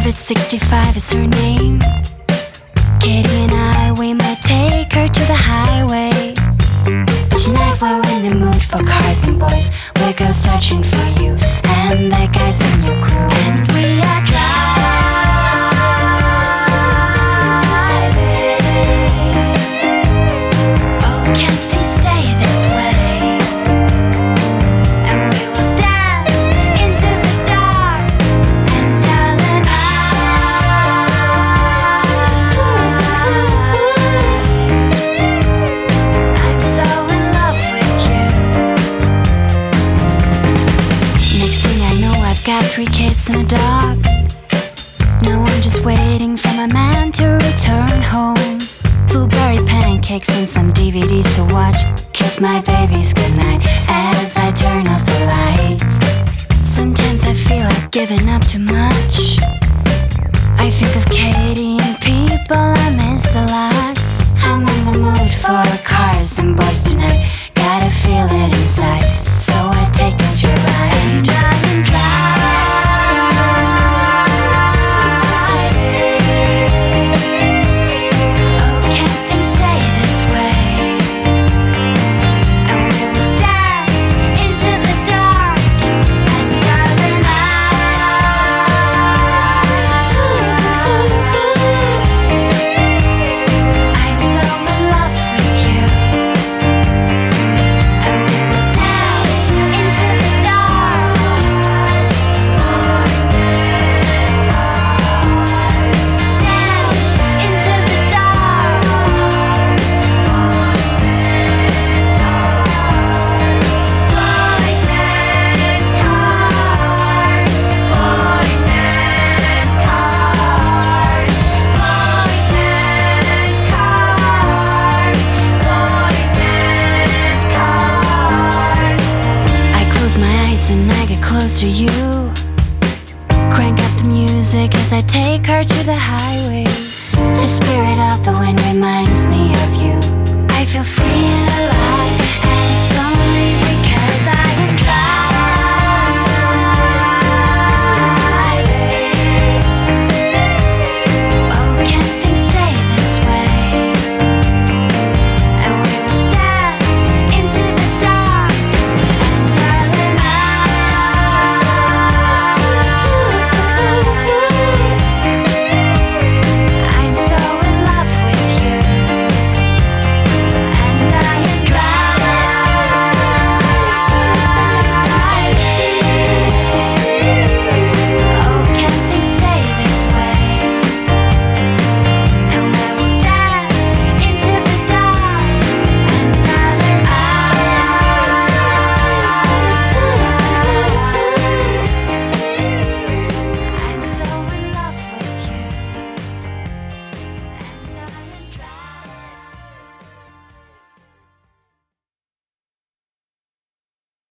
but 65 is her name. Katie and I, we might take her to the highway. But tonight we're in the mood for cars and boys. We go searching for you and the guys in your crew. And we are driving. Oh, can't things stay this way? And we will dance into the dark. And darling, I'm so in love with you. Next thing I know, I've got 3 kids and a dog. Now I'm just waiting for my man to return home. Blueberry pancakes and some DVDs to watch. Kiss my babies goodnight as I turn off the lights. Sometimes I feel I've given up too much. I think of Katie and people I miss a lot. I'm in the mood for cars and boys tonight. Gotta feel it inside, so I take a joyride. And I'm driving. Oh, can't things stay this way? And we will dance into the dark. And darling, I'm so in love with you. And we will dance into the dark. Dance into the dark. Boys and cars, boys and cars, boys and cars, boys and cars. I close my eyes and I get close to you. Crank up the music as I take her to the highway. The spirit of the wind reminds me of you. I feel free and alive.